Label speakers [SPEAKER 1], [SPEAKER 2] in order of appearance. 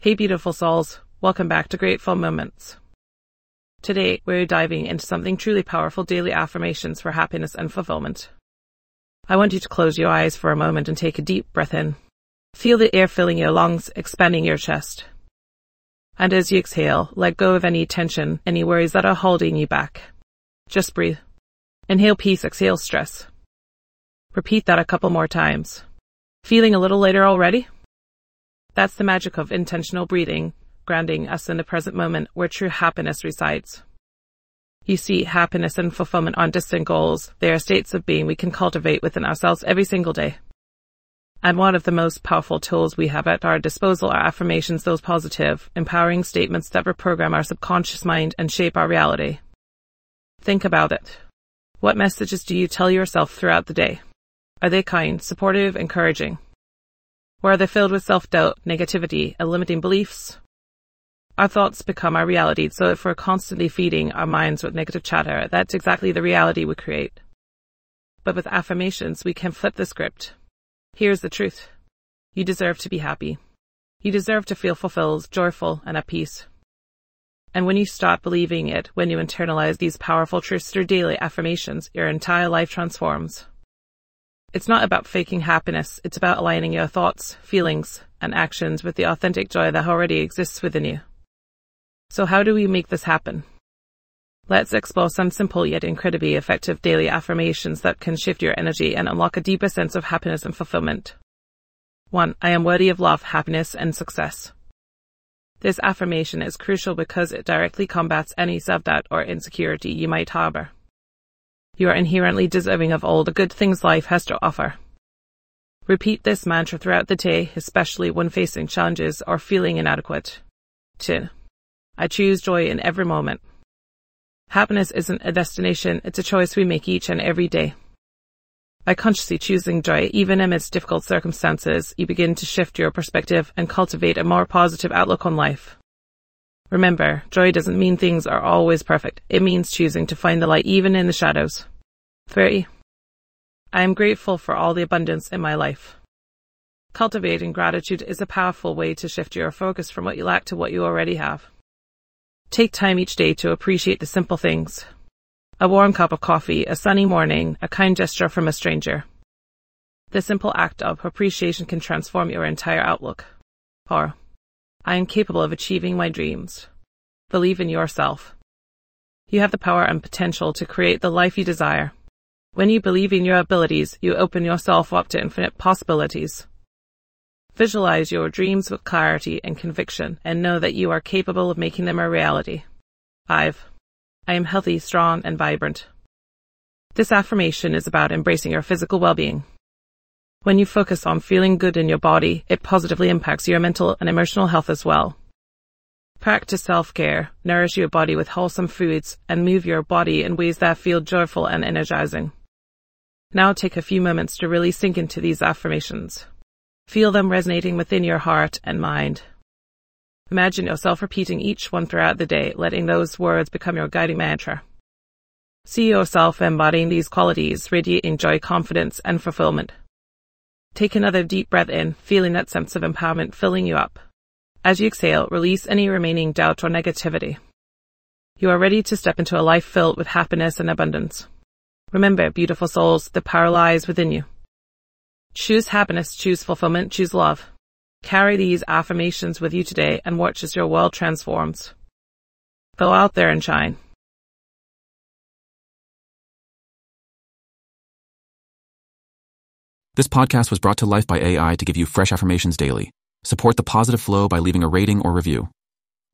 [SPEAKER 1] Hey beautiful souls, welcome back to Grateful Moments. Today, we're diving into something truly powerful: daily affirmations for happiness and fulfillment. I want you to close your eyes for a moment and take a deep breath in. Feel the air filling your lungs, expanding your chest. And as you exhale, let go of any tension, any worries that are holding you back. Just breathe. Inhale peace, exhale stress. Repeat that a couple more times. Feeling a little lighter already? That's the magic of intentional breathing, grounding us in the present moment where true happiness resides. You see, happiness and fulfillment aren't distant goals. They are states of being we can cultivate within ourselves every single day. And one of the most powerful tools we have at our disposal are affirmations, those positive, empowering statements that reprogram our subconscious mind and shape our reality. Think about it. What messages do you tell yourself throughout the day? Are they kind, supportive, encouraging? Or are they filled with self-doubt, negativity, and limiting beliefs? Our thoughts become our reality, so if we're constantly feeding our minds with negative chatter, that's exactly the reality we create. But with affirmations, we can flip the script. Here's the truth. You deserve to be happy. You deserve to feel fulfilled, joyful, and at peace. And when you start believing it, when you internalize these powerful truths through daily affirmations, your entire life transforms. It's not about faking happiness, it's about aligning your thoughts, feelings, and actions with the authentic joy that already exists within you. So how do we make this happen? Let's explore some simple yet incredibly effective daily affirmations that can shift your energy and unlock a deeper sense of happiness and fulfillment. 1. I am worthy of love, happiness, and success. This affirmation is crucial because it directly combats any self-doubt or insecurity you might harbor. You are inherently deserving of all the good things life has to offer. Repeat this mantra throughout the day, especially when facing challenges or feeling inadequate. 2. I choose joy in every moment. Happiness isn't a destination, it's a choice we make each and every day. By consciously choosing joy, even amidst difficult circumstances, you begin to shift your perspective and cultivate a more positive outlook on life. Remember, joy doesn't mean things are always perfect. It means choosing to find the light even in the shadows. 3. I am grateful for all the abundance in my life. Cultivating gratitude is a powerful way to shift your focus from what you lack to what you already have. Take time each day to appreciate the simple things. A warm cup of coffee, a sunny morning, a kind gesture from a stranger. The simple act of appreciation can transform your entire outlook. 4. I am capable of achieving my dreams. Believe in yourself. You have the power and potential to create the life you desire. When you believe in your abilities, you open yourself up to infinite possibilities. Visualize your dreams with clarity and conviction, and know that you are capable of making them a reality. 5. I am healthy, strong, and vibrant. This affirmation is about embracing your physical well-being. When you focus on feeling good in your body, it positively impacts your mental and emotional health as well. Practice self-care, nourish your body with wholesome foods, and move your body in ways that feel joyful and energizing. Now take a few moments to really sink into these affirmations. Feel them resonating within your heart and mind. Imagine yourself repeating each one throughout the day, letting those words become your guiding mantra. See yourself embodying these qualities, radiating joy, confidence, and fulfillment. Take another deep breath in, feeling that sense of empowerment filling you up. As you exhale, release any remaining doubt or negativity. You are ready to step into a life filled with happiness and abundance. Remember, beautiful souls, the power lies within you. Choose happiness, choose fulfillment, choose love. Carry these affirmations with you today and watch as your world transforms. Go out there and shine.
[SPEAKER 2] This podcast was brought to life by AI to give you fresh affirmations daily. Support the positive flow by leaving a rating or review.